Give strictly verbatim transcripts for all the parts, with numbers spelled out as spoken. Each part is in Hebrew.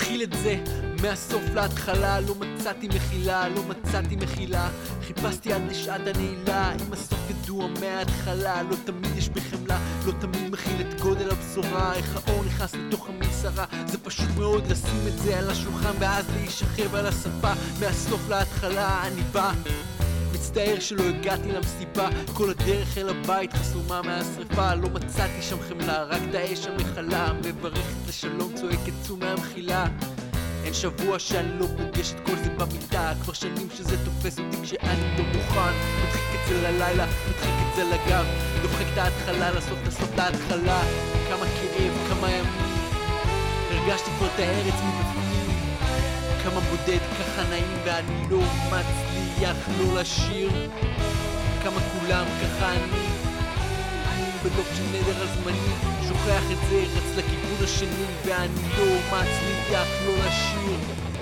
נתחיל את זה מהסוף להתחלה. לא מצאתי מחילה, לא מצאתי מחילה. חיפשתי עד לשעת הנעילה, עם הסוף ידוע מההתחלה. לא תמיד יש בחמלה, לא תמיד מכיל את גודל הבשורה. איך האור נכנס לתוך המנסרה, זה פשוט מאוד לשים את זה על השולחן ואז להישכב על השפה. מהסוף להתחלה אני בא, מצטער שלא הגעתי למסיבה. כל הדרך אל הבית חסומה מהשריפה. לא מצאתי שם חמלה, רק את האש המכלה. מברכת לשלום, צועקת צאו מהמחילה. אין שבוע שאני לא פוגש את כל זה במיטה. כבר שנים שזה תופס אותי כשאני לא מוכן. מדחיק את זה ללילה, מדחיק את זה לגב. דוחק את ההתחלה לסוף, לסוף להתחלה. כמה כאב, כמה ימים, הרגשתי כבר את הארץ מבפנים. כמה בודד, ככה נעים ואני לא מצליח לא לשיר. כמה כולם, ככה אני אני בלוק של נדר על זמני. שוכח את זה, רץ לכיוון השני ואני לא מצליח לא לשיר.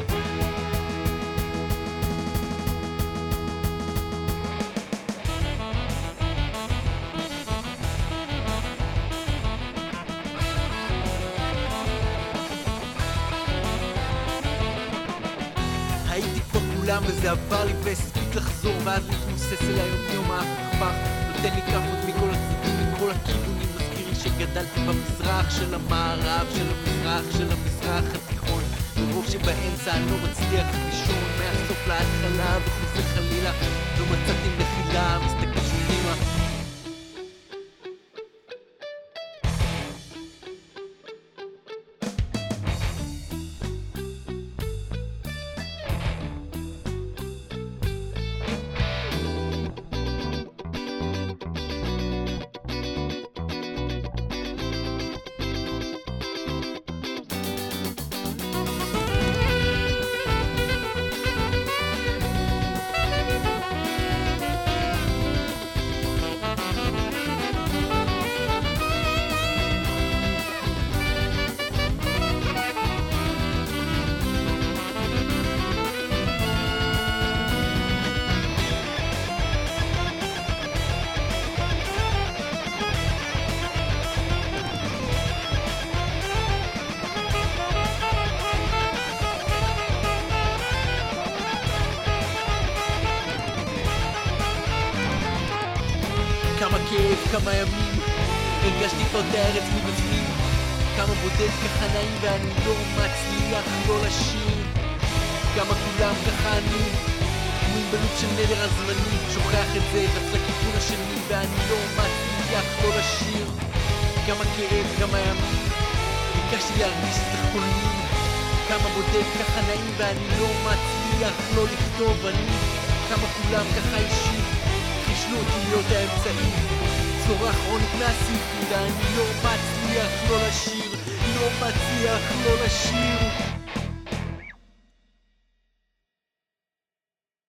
הייתי כבר כולם וזה עבר לי והספיק לחזור, ואז להתמוסס אל היום יום ההפך. נותן לי כאפות מכל הצדדים, מכל הכיוונים. מזכיר לי שגדלתי במזרח של המערב, של המזרח, של המזרח התיכון. ברוב שבאמצע אני לא מצליח לישון. מהסוף להתחלה וחוזר חלילה, לא מצאתי מחילה, מסתכל שומנימה. כמה כאב, כמה ימים, הרגשתי כבר את הארץ מבפנים. כמה בודד, ככה נעים ואני לא מצליח לא לשיר. כמה כולם, ככה אני תקועים בלופ של נדר על זמני. שוכח את זה, רץ לכיוון השני ואני לא מצליח לא לשיר. כמה כאב, כמה ימים, ביקשתי להרגיש את החולמים. כמה בודד, ככה נעים ואני לא מצליח לא לכתוב אני. כמה כולם, ככה אישי, חישלו אותי להיות האמצעי. צורה כרונית מהסיפור, אני לא מצליח לא לשיר, לא מצליח לא לשיר.